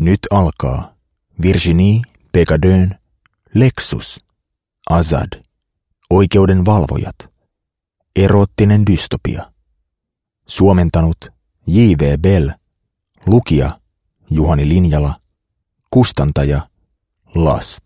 Nyt alkaa Virginie Pecadön Lexus, Azad, Oikeuden valvojat, eroottinen dystopia. Suomentanut J.V. Bell, lukija Juhani Linjala, kustantaja Last.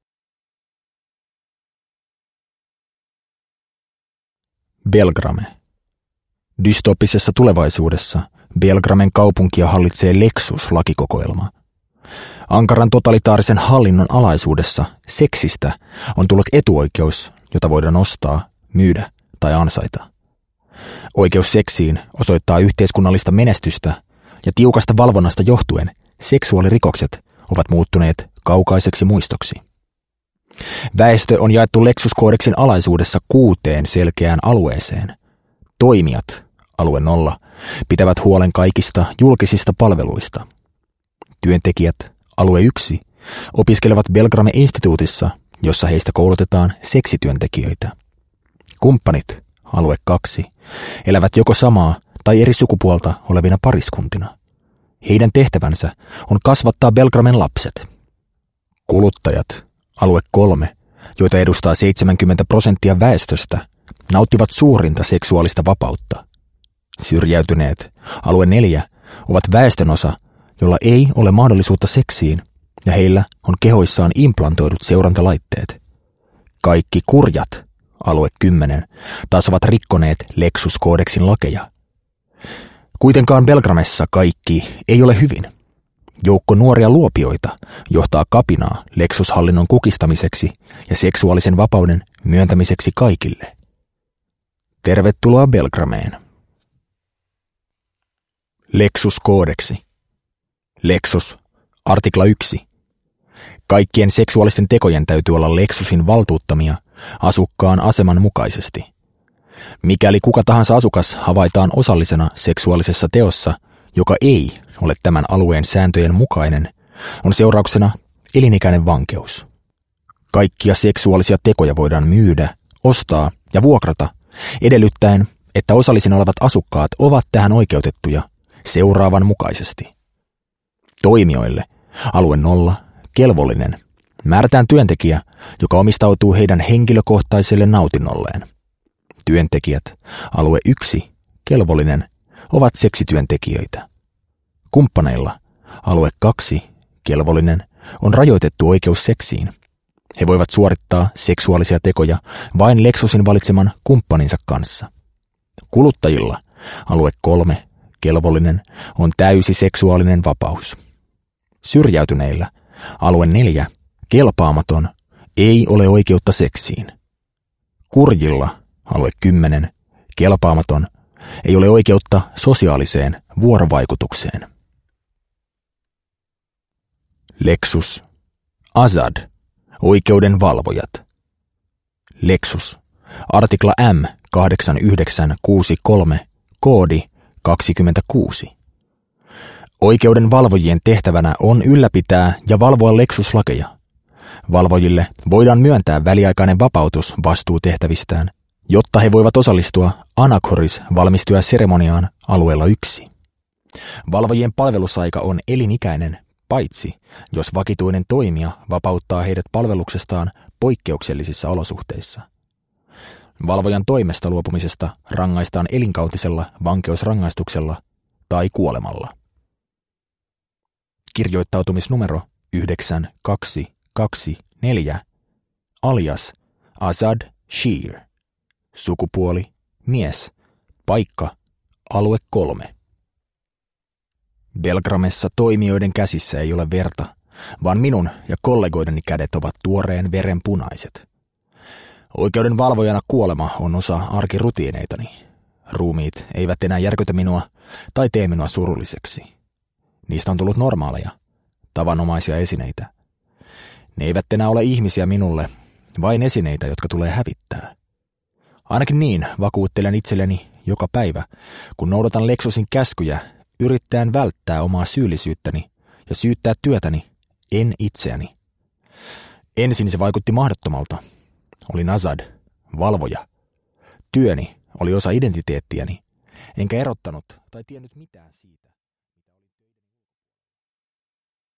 Belgrame. Dystopisessa tulevaisuudessa Belgramen kaupunkia hallitsee Lexus-lakikokoelma. Ankaran totalitaarisen hallinnon alaisuudessa seksistä on tullut etuoikeus, jota voidaan ostaa, myydä tai ansaita. Oikeus seksiin osoittaa yhteiskunnallista menestystä ja tiukasta valvonnasta johtuen seksuaalirikokset ovat muuttuneet kaukaiseksi muistoksi. Väestö on jaettu Lexus-koodeksin alaisuudessa 6 selkeään alueeseen. Toimijat, alue 0, pitävät huolen kaikista julkisista palveluista. Työntekijät, alue 1, opiskelevat Belgrame-instituutissa, jossa heistä koulutetaan seksityöntekijöitä. Kumppanit, alue 2, elävät joko samaa tai eri sukupuolta olevina pariskuntina. Heidän tehtävänsä on kasvattaa Belgramen lapset. Kuluttajat, alue 3, joita edustaa 70% väestöstä, nauttivat suurinta seksuaalista vapautta. Syrjäytyneet, alue 4, ovat väestönosa, jolla ei ole mahdollisuutta seksiin, ja heillä on kehoissaan implantoidut seurantalaitteet. Kaikki kurjat, alue 10, taas ovat rikkoneet Lexus-koodeksin lakeja. Kuitenkaan Belgramessa kaikki ei ole hyvin. Joukko nuoria luopioita johtaa kapinaa Lexus-hallinnon kukistamiseksi ja seksuaalisen vapauden myöntämiseksi kaikille. Tervetuloa Belgrameen. Lexus-koodeksi. Lexus, artikla 1. Kaikkien seksuaalisten tekojen täytyy olla Lexusin valtuuttamia asukkaan aseman mukaisesti. Mikäli kuka tahansa asukas havaitaan osallisena seksuaalisessa teossa, joka ei ole tämän alueen sääntöjen mukainen, on seurauksena elinikäinen vankeus. Kaikkia seksuaalisia tekoja voidaan myydä, ostaa ja vuokrata, edellyttäen, että osallisina olevat asukkaat ovat tähän oikeutettuja seuraavan mukaisesti. Toimijoille, alue 0, kelvollinen, määrätään työntekijä, joka omistautuu heidän henkilökohtaiselle nautinnolleen. Työntekijät, alue 1, kelvollinen, ovat seksityöntekijöitä. Kumppaneilla, alue 2, kelvollinen, on rajoitettu oikeus seksiin. He voivat suorittaa seksuaalisia tekoja vain Lexusin valitseman kumppaninsa kanssa. Kuluttajilla, alue 3, kelvollinen, on täysi seksuaalinen vapaus. Syrjäytyneillä, alue 4, kelpaamaton, ei ole oikeutta seksiin. Kurjilla, alue 10, kelpaamaton, ei ole oikeutta sosiaaliseen vuorovaikutukseen. Lexus, Azad, Oikeuden valvojat. Lexus, artikla M8963, koodi 26. Oikeuden valvojien tehtävänä on ylläpitää ja valvoa Lexus-lakeja. Valvojille voidaan myöntää väliaikainen vapautus vastuutehtävistään, jotta he voivat osallistua Anakoris-valmistujaseremoniaan alueella 1. Valvojien palvelusaika on elinikäinen, paitsi jos vakituinen toimija vapauttaa heidät palveluksestaan poikkeuksellisissa olosuhteissa. Valvojan toimesta luopumisesta rangaistaan elinkautisella vankeusrangaistuksella tai kuolemalla. Kirjoittautumisnumero 9224, alias Azad Shear. Sukupuoli, mies, paikka, alue 3. Belgramessa toimijoiden käsissä ei ole verta, vaan minun ja kollegoideni kädet ovat tuoreen veren punaiset. Oikeuden valvojana kuolema on osa arkirutiineitani. Ruumiit eivät enää järkytä minua tai tee minua surulliseksi. Niistä on tullut normaaleja, tavanomaisia esineitä. Ne eivät enää ole ihmisiä minulle, vain esineitä, jotka tulee hävittää. Ainakin niin vakuuttelen itselleni joka päivä, kun noudatan Lexusin käskyjä, yrittäen välttää omaa syyllisyyttäni ja syyttää työtäni, en itseäni. Ensin se vaikutti mahdottomalta. Olin Azad, valvoja. Työni oli osa identiteettiäni, enkä erottanut tai tiennyt mitään siitä.